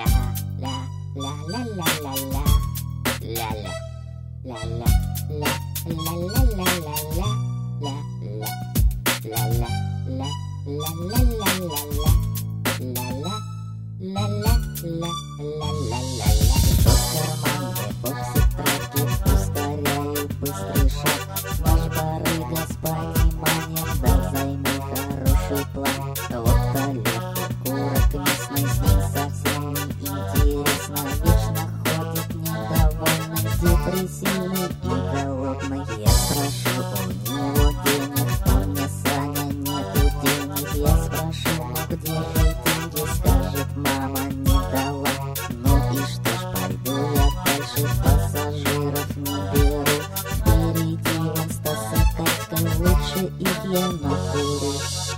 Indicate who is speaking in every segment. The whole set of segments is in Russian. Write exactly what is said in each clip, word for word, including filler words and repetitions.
Speaker 1: Депрессивный и голодный, я спрошу у него денег, он мне: Саня, нету денег. Я спрошу, ну где же деньги? Скажет: мама не дала. Ну и что ж, пойду я дальше, пассажиров не беру. Впереди вон Стас с Катькой, лучше их я накурю.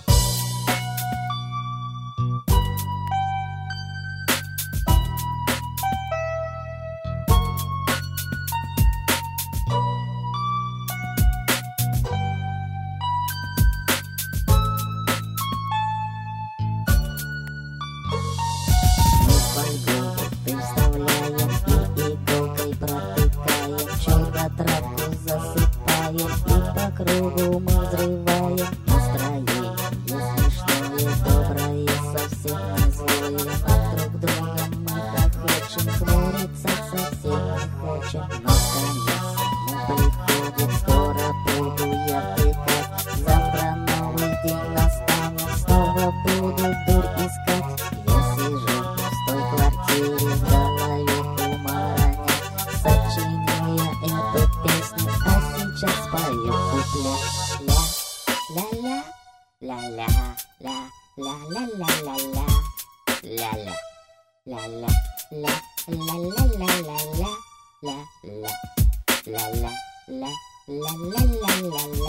Speaker 1: Ты вставляем и иголкой протыкаем, чудо-травку засыпаем и по кругу мы взрываем. Настроение смешное, доброе, совсем не злое, а друг друга мы хохочем, хмуриться совсем не хочем. Но конец не приходит, скоро буду я втыкать, завтра новый день настанет, снова буду дурь искать. Я сижу в пустой квартире, в голове humора нет, сочиняя эту песню, а сейчас спою куплет. Ля-ля, ля-ля, ля-ля-ля-ля-ля-ля-ля, ля-ля, ля-ля, ля-ля-ля-ля-ля-ля, ля-ля, ля-ля, ля-ля-ля-ля-ля-ля,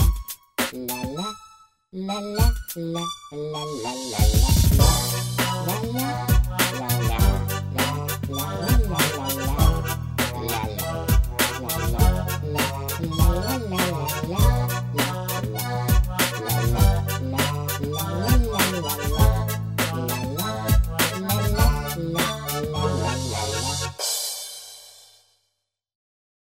Speaker 1: ля-ля, ля-ля, ля-ля-ля-ля-ля, ля-ля.